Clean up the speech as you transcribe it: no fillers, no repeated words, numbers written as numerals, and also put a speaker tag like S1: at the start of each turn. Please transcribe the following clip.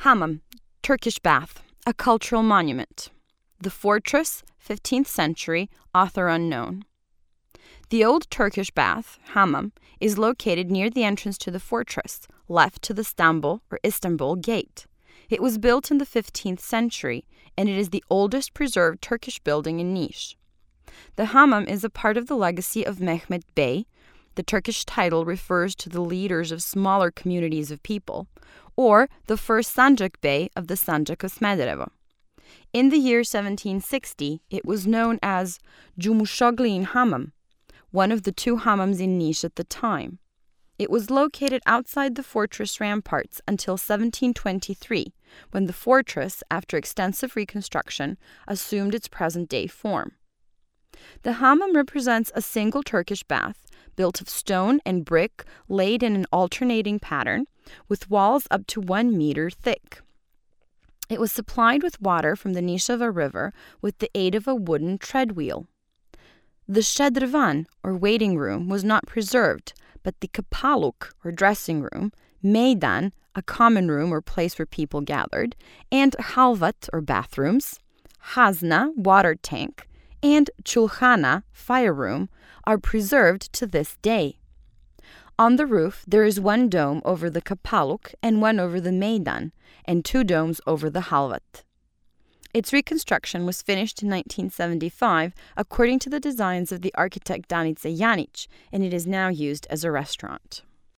S1: Hammam, Turkish bath, a cultural monument. The fortress, 15th century, author unknown. The old Turkish bath, hammam, is located near the entrance to the fortress, left to the Istanbul gate. It was built in the 15th century, and it is the oldest preserved Turkish building in Niš. The hammam is a part of the legacy of Mehmet Bey. The Turkish title refers to the leaders of smaller communities of people, or the first Sancak Bey of the Sancak of Smederevo. In the year 1760, it was known as Cumhurbaşkanı Hammam, one of the two hammams in Niš at the time. It was located outside the fortress ramparts until 1723, when the fortress, after extensive reconstruction, assumed its present-day form. The hammam represents a single Turkish bath, built of stone and brick laid in an alternating pattern, with walls up to 1 meter thick. It was supplied with water from the Nishava River with the aid of a wooden tread wheel. The shedrvan, or waiting room, was not preserved, but the kapaluk, or dressing room, meydan, a common room or place where people gathered, and halvat, or bathrooms, hazna, water tank, and chulhana, fire room, are preserved to this day. On the roof, there is one dome over the kapaluk and one over the meydan, and 2 domes over the halvat. Its reconstruction was finished in 1975 according to the designs of the architect Danica Janic, and it is now used as a restaurant.